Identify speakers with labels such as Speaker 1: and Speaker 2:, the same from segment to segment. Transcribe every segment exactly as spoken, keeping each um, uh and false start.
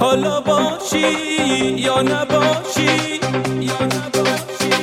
Speaker 1: حالا باشی یا نباشی یا نباشی.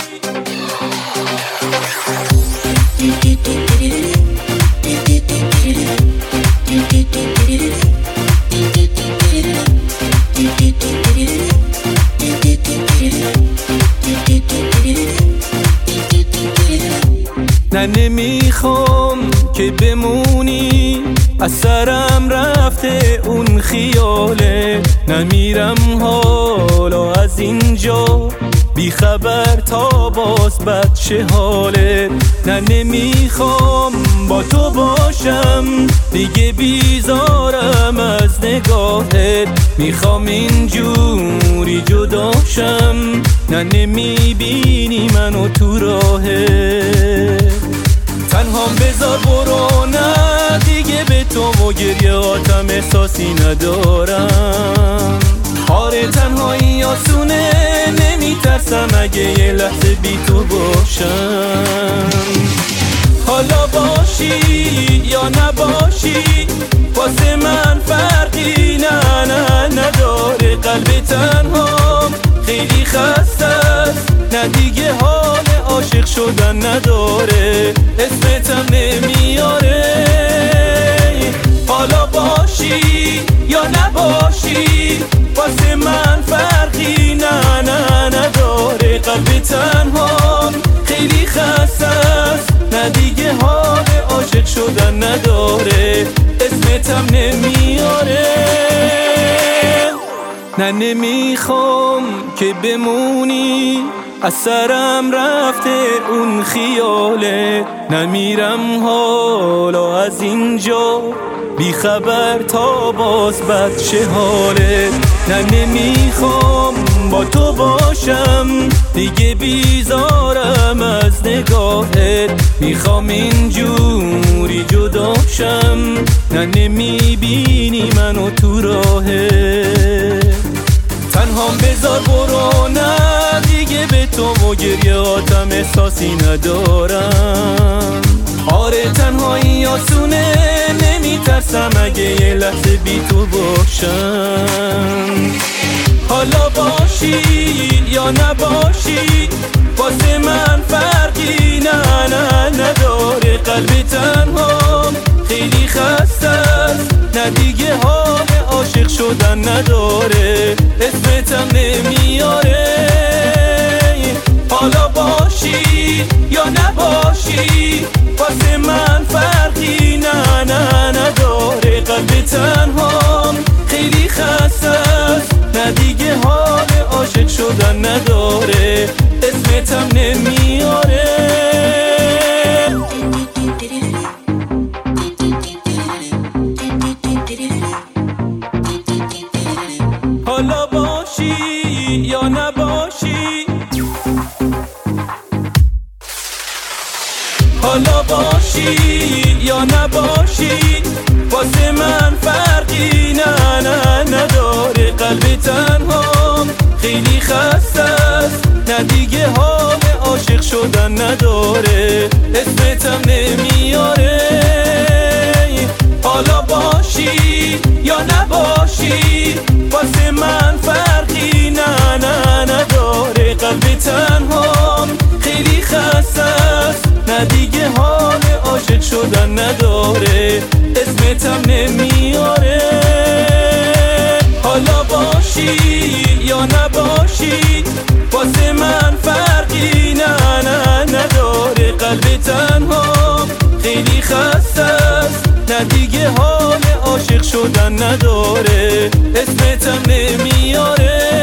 Speaker 1: نه نمیخوام که بمونی، از سرم رفته اون خیاله. نمیرم حالا از اینجا بی خبر تا باز بد شه حالت. نه نمیخوام با تو باشم دیگه، بیزارم از نگاهت. میخوام اینجوری جداشم، نه نمیبینی منو تو راهت. تنهام بذار برو، نه دیگه به تو و گریهاتم احساسی ندارم. آره تنهایی آسونه، نمیترسم اگه یه لحظه بی تو باشم. حالا باشی یا نباشی واسه من فرقی نه نه نداره. قلب تنهام خیلی خسته است، نه دیگه حال عاشق شدن نداره. اسمتم نمیاره. حالا باشی یا نباشی واسه من فرقی نه نه نداره. قلب تنهام خیلی خسته است، نه دیگه حال عاشق شدن نداره. اسمتم نمیاره. نه نمیخوام که بمونی، از سرم رفته اون خیاله. نمیرم حالا از اینجا بی خبر تا باز بد شه حالت. نه نمیخوام با تو باشم دیگه، بیزارم از نگاهت. میخوام اینجوری جداشم، نه نمیبینی منو تو راهت. تنهام بذار برو، نه دیگه به تو و گریهاتم احساسی ندارم. آره تنهایی آسونه، نمیترسم اگه یه لحظه بی تو باشم. حالا باشی یا نباشی واسه من فرقی نه نه نداره. قلب تنهام خیلی خسته است، نه دیگه حال عاشق شدن نداره. اسمتم نمیاره. حالا باشی یا نباشی واسه من فرقی نه نه نداره. قلب تنهام خیلی خسته است، نه دیگه حال عاشق شدن نداره. اسمتم نمیاره. حالا باشی یا نباشی، حالا باشی یا نباشی واسه من فرقی نه نه نداره. قلب تنهام خیلی خسته است، نه دیگه حال عاشق شدن نداره. اسمتم نمیاره. حالا باشی یا نباشی واسه من فرقی نه نه نداره. قلب تنهام خیلی خسته است، نه دیگه حال عاشق شدن نداره. اسمتم نمیاره. حالا باشی یا نباشی واسه من فرقی نه نه نداره. قلب تنهام خیلی خسته است، نه دیگه حال عاشق شدن نداره. اسمتم نمیاره.